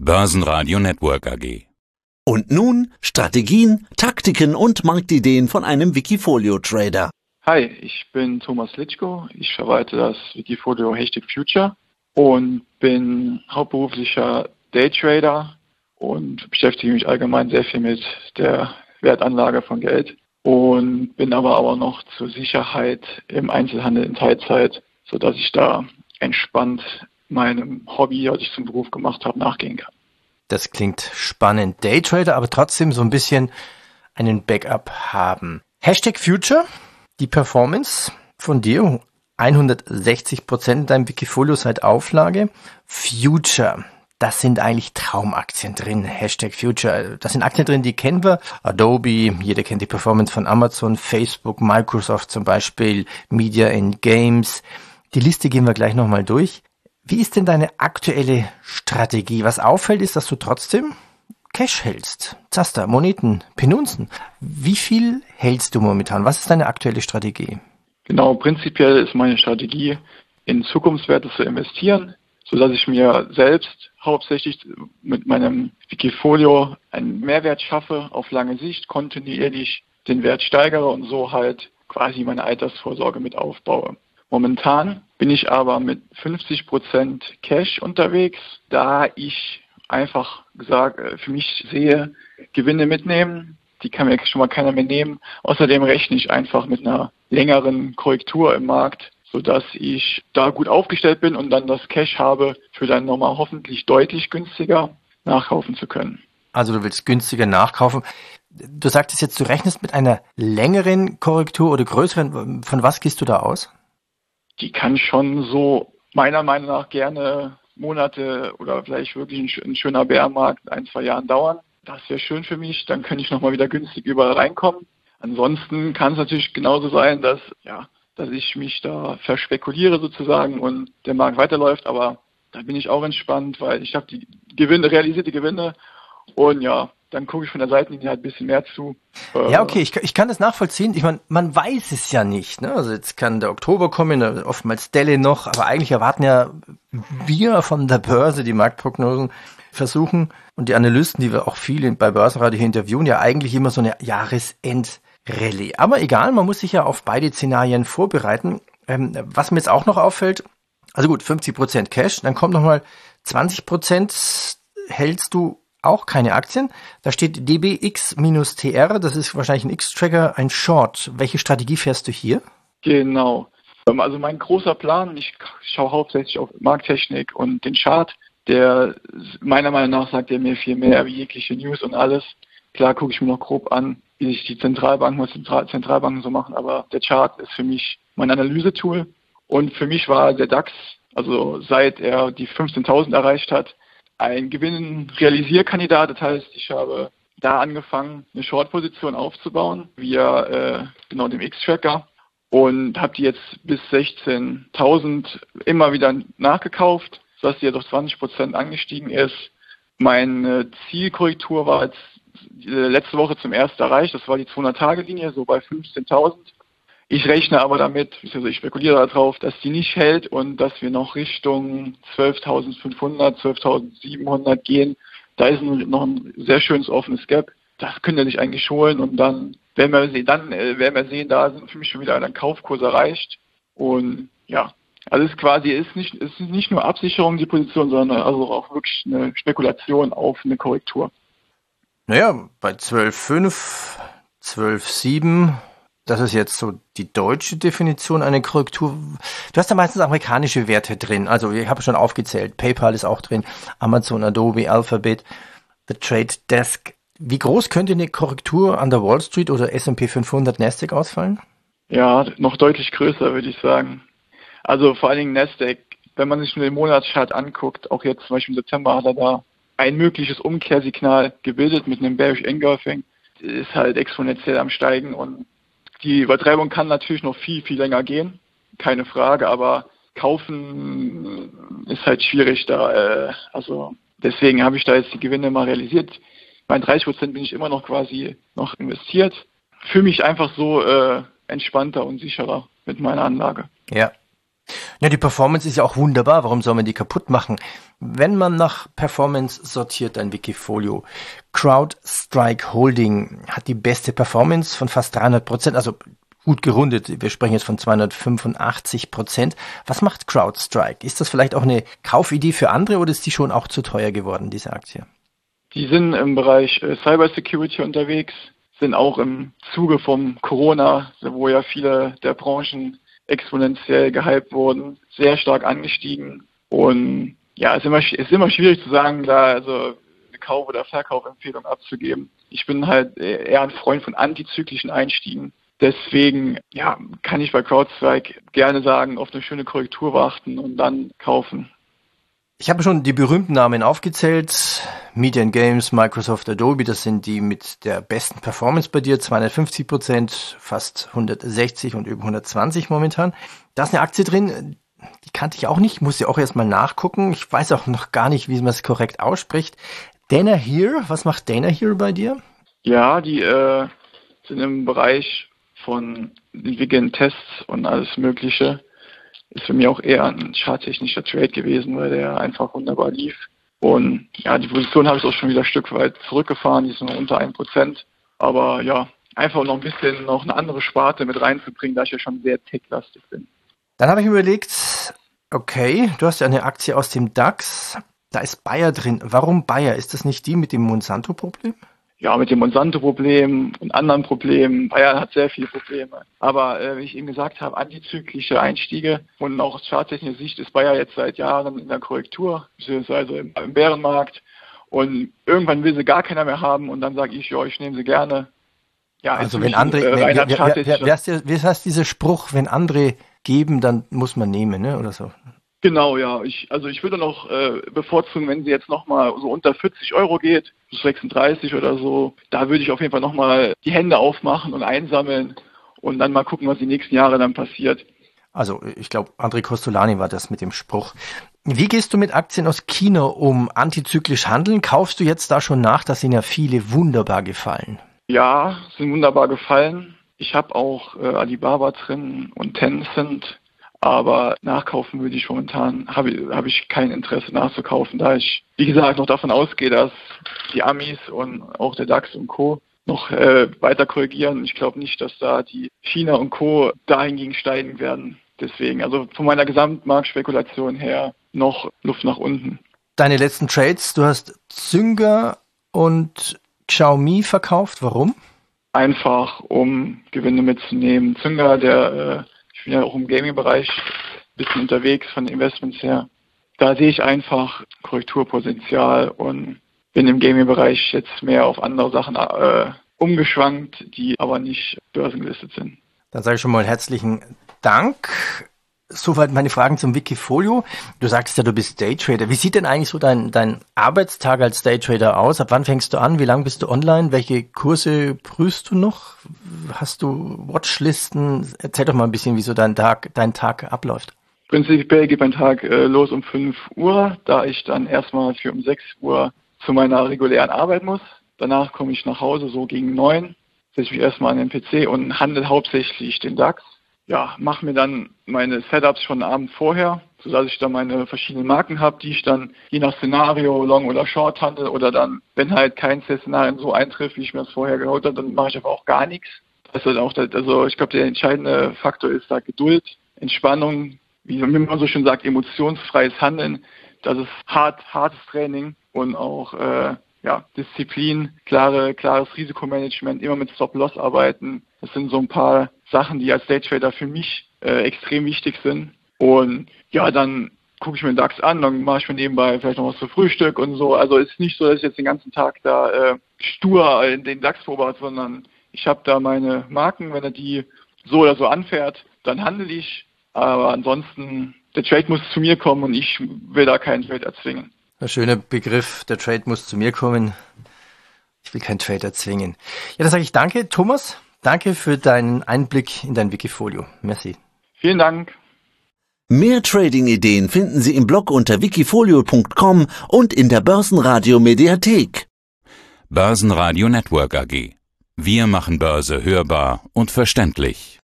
Börsenradio Network AG. Und nun Strategien, Taktiken und Marktideen von einem Wikifolio-Trader. Hi, ich bin Thomas Litschko. Ich verwalte das Wikifolio #Future und bin hauptberuflicher Daytrader und beschäftige mich allgemein sehr viel mit der Wertanlage von Geld und bin aber auch noch zur Sicherheit im Einzelhandel in Teilzeit, sodass ich da entspannt meinem Hobby, das ich zum Beruf gemacht habe, nachgehen kann. Das klingt spannend. Daytrader, aber trotzdem so ein bisschen einen Backup haben. #Future, die Performance von dir, 160% in deinem Wikifolio seit Auflage. Future, das sind eigentlich Traumaktien drin. #Future, das sind Aktien drin, die kennen wir. Adobe, jeder kennt die Performance von Amazon, Facebook, Microsoft zum Beispiel, Media and Games. Die Liste gehen wir gleich nochmal durch. Wie ist denn deine aktuelle Strategie? Was auffällt, ist, dass du trotzdem Cash hältst. Zaster, Moneten, Penunzen. Wie viel hältst du momentan? Was ist deine aktuelle Strategie? Genau, prinzipiell ist meine Strategie, in Zukunftswerte zu investieren, sodass ich mir selbst hauptsächlich mit meinem Wikifolio einen Mehrwert schaffe, auf lange Sicht kontinuierlich den Wert steigere und so halt quasi meine Altersvorsorge mit aufbaue. Momentan bin ich aber mit 50% Cash unterwegs, da ich einfach gesagt für mich sehe, Gewinne mitnehmen, die kann mir schon mal keiner mehr nehmen. Außerdem rechne ich einfach mit einer längeren Korrektur im Markt, sodass ich da gut aufgestellt bin und dann das Cash habe, für dann nochmal hoffentlich deutlich günstiger nachkaufen zu können. Also du willst günstiger nachkaufen. Du sagtest jetzt, du rechnest mit einer längeren Korrektur oder größeren. Von was gehst du da aus? Die kann schon so meiner Meinung nach gerne Monate oder vielleicht wirklich ein schöner Bärenmarkt 1-2 Jahren dauern. Das wäre schön für mich, dann könnte ich nochmal wieder günstig überall reinkommen. Ansonsten kann es natürlich genauso sein, dass ich mich da verspekuliere sozusagen und der Markt weiterläuft, aber da bin ich auch entspannt, weil ich habe die Gewinne, realisierte Gewinne und ja, dann gucke ich von der Seitenlinie halt ein bisschen mehr zu. Ja, okay, ich kann das nachvollziehen. Ich meine, man weiß es ja nicht. Ne? Also jetzt kann der Oktober kommen, oftmals Delle noch, aber eigentlich erwarten ja wir von der Börse die Marktprognosen versuchen und die Analysten, die wir auch viele bei Börsenradio hier interviewen, ja eigentlich immer so eine Jahresend-Rallye. Aber egal, man muss sich ja auf beide Szenarien vorbereiten. Was mir jetzt auch noch auffällt, also gut, 50% Cash, dann kommt nochmal 20% hältst du auch keine Aktien. Da steht DBX-TR, das ist wahrscheinlich ein X-Tracker, ein Short. Welche Strategie fährst du hier? Genau. Also mein großer Plan, ich schaue hauptsächlich auf Markttechnik und den Chart, der meiner Meinung nach sagt er mir viel mehr wie jegliche News und alles. Klar gucke ich mir noch grob an, wie sich die Zentralbanken so machen, aber der Chart ist für mich mein Analysetool und für mich war der DAX, also seit er die 15.000 erreicht hat, ein Gewinn-Realisierkandidat. Das heißt, ich habe da angefangen, eine Short-Position aufzubauen via dem X-Tracker und habe die jetzt bis 16.000 immer wieder nachgekauft, sodass die jetzt auf 20% angestiegen ist. Meine Zielkorrektur war jetzt letzte Woche zum ersten erreicht. Das war die 200-Tage-Linie, so bei 15.000. Ich rechne aber damit, also ich spekuliere darauf, dass die nicht hält und dass wir noch Richtung 12.500, 12.700 gehen. Da ist noch ein sehr schönes offenes Gap. Das könnte sich eigentlich holen und dann werden wir sehen, da sind für mich schon wieder ein Kaufkurs erreicht. Und ja, also es ist nicht nur Absicherung die Position, sondern also auch wirklich eine Spekulation auf eine Korrektur. Naja, bei 12,5, 12,7, das ist jetzt so die deutsche Definition einer Korrektur. Du hast ja meistens amerikanische Werte drin. Also ich habe schon aufgezählt. PayPal ist auch drin, Amazon, Adobe, Alphabet, The Trade Desk. Wie groß könnte eine Korrektur an der Wall Street oder S&P 500 Nasdaq ausfallen? Ja, noch deutlich größer, würde ich sagen. Also vor allen Dingen Nasdaq, wenn man sich nur den Monatschart anguckt, auch jetzt zum Beispiel im September hat er da ein mögliches Umkehrsignal gebildet mit einem Bearish Engulfing. Ist halt exponentiell am Steigen und die Übertreibung kann natürlich noch viel, viel länger gehen, keine Frage, aber kaufen ist halt schwierig da. Also deswegen habe ich da jetzt die Gewinne mal realisiert. Bei 30% bin ich immer noch quasi noch investiert. Fühle mich einfach so entspannter und sicherer mit meiner Anlage. Ja. Ja, die Performance ist ja auch wunderbar. Warum soll man die kaputt machen? Wenn man nach Performance sortiert, ein Wikifolio. CrowdStrike Holding hat die beste Performance von fast 300%, also gut gerundet. Wir sprechen jetzt von 285%. Was macht CrowdStrike? Ist das vielleicht auch eine Kaufidee für andere oder ist die schon auch zu teuer geworden, diese Aktie? Die sind im Bereich Cybersecurity unterwegs, sind auch im Zuge vom Corona, wo ja viele der Branchen exponentiell gehypt wurden, sehr stark angestiegen. Und ja, es ist immer schwierig zu sagen, da also eine Kauf- oder Verkaufempfehlung abzugeben. Ich bin halt eher ein Freund von antizyklischen Einstiegen. Deswegen ja, kann ich bei CrowdStrike gerne sagen, auf eine schöne Korrektur warten und dann kaufen. Ich habe schon die berühmten Namen aufgezählt. Media and Games, Microsoft, Adobe, das sind die mit der besten Performance bei dir. 250%, fast 160 und über 120 momentan. Da ist eine Aktie drin, die kannte ich auch nicht, muss ja auch erstmal nachgucken. Ich weiß auch noch gar nicht, wie man es korrekt ausspricht. Danaher, was macht Danaher bei dir? Ja, die sind im Bereich von entwickeln Tests und alles Mögliche. Ist für mich auch eher ein charttechnischer Trade gewesen, weil der einfach wunderbar lief. Und ja, die Position habe ich auch schon wieder ein Stück weit zurückgefahren, die ist nur unter 1%. Aber ja, einfach noch ein bisschen noch eine andere Sparte mit reinzubringen, da ich ja schon sehr tech-lastig bin. Dann habe ich mir überlegt, okay, du hast ja eine Aktie aus dem DAX, da ist Bayer drin. Warum Bayer? Ist das nicht die mit dem Monsanto-Problem? Ja, mit dem Monsanto-Problem und anderen Problemen. Bayern hat sehr viele Probleme. Aber wie ich eben gesagt habe, antizyklische Einstiege und auch aus charttechnischer Sicht ist Bayer jetzt seit Jahren in der Korrektur, beziehungsweise im Bärenmarkt. Und irgendwann will sie gar keiner mehr haben und dann sage ich, ja, ich nehme sie gerne. Ja, also wenn andere, wie heißt dieser Spruch, wenn andere geben, dann muss man nehmen, ne? Oder so? Genau, ja. Ich würde noch bevorzugen, wenn sie jetzt nochmal so unter 40 Euro geht, bis 36 oder so, da würde ich auf jeden Fall nochmal die Hände aufmachen und einsammeln und dann mal gucken, was die nächsten Jahre dann passiert. Also ich glaube, André Costolani war das mit dem Spruch. Wie gehst du mit Aktien aus China um? Antizyklisch handeln? Kaufst du jetzt da schon nach? Das sind ja viele wunderbar gefallen. Ja, sind wunderbar gefallen. Ich habe auch Alibaba drin und Tencent. Aber nachkaufen würde ich momentan, habe ich kein Interesse nachzukaufen, da ich, wie gesagt, noch davon ausgehe, dass die Amis und auch der DAX und Co. noch weiter korrigieren. Ich glaube nicht, dass da die China und Co. dahingegen steigen werden. Deswegen, also von meiner Gesamtmarktspekulation her noch Luft nach unten. Deine letzten Trades, du hast Zynga und Xiaomi verkauft. Warum? Einfach, um Gewinne mitzunehmen. Zynga, ich bin ja auch im Gaming-Bereich ein bisschen unterwegs von den Investments her. Da sehe ich einfach Korrekturpotenzial und bin im Gaming-Bereich jetzt mehr auf andere Sachen umgeschwankt, die aber nicht börsengelistet sind. Dann sage ich schon mal herzlichen Dank. Soweit meine Fragen zum Wikifolio. Du sagst ja, du bist Daytrader. Wie sieht denn eigentlich so dein Arbeitstag als Daytrader aus? Ab wann fängst du an? Wie lange bist du online? Welche Kurse prüfst du noch? Hast du Watchlisten? Erzähl doch mal ein bisschen, wie so dein Tag abläuft. Prinzipiell geht mein Tag los um 5 Uhr, da ich dann erstmal für um 6 Uhr zu meiner regulären Arbeit muss. Danach komme ich nach Hause so gegen 9, setze ich mich erstmal an den PC und handle hauptsächlich den DAX. Ja, mache mir dann meine Setups schon einen Abend vorher, sodass ich dann meine verschiedenen Marken habe, die ich dann je nach Szenario Long oder Short handle oder dann, wenn halt kein Szenario so eintrifft, wie ich mir das vorher geholt habe, dann mache ich aber auch gar nichts. Das ist auch, also ich glaube, der entscheidende Faktor ist da Geduld, Entspannung, wie man so schön sagt, emotionsfreies Handeln. Das ist hartes Training und auch Disziplin, klares Risikomanagement, immer mit Stop-Loss arbeiten. Das sind so ein paar Sachen, die als Daytrader für mich extrem wichtig sind. Und ja, dann gucke ich mir den DAX an, dann mache ich mir nebenbei vielleicht noch was zu Frühstück und so. Also es ist nicht so, dass ich jetzt den ganzen Tag da stur in den DAX beobachte, sondern ich habe da meine Marken. Wenn er die so oder so anfährt, dann handle ich. Aber ansonsten, der Trade muss zu mir kommen und ich will da keinen Trade erzwingen. Ein schöner Begriff, der Trade muss zu mir kommen. Ich will keinen Trade erzwingen. Ja, dann sage ich danke, Thomas. Danke für deinen Einblick in dein Wikifolio. Merci. Vielen Dank. Mehr Trading-Ideen finden Sie im Blog unter wikifolio.com und in der Börsenradio Mediathek. Börsenradio Network AG. Wir machen Börse hörbar und verständlich.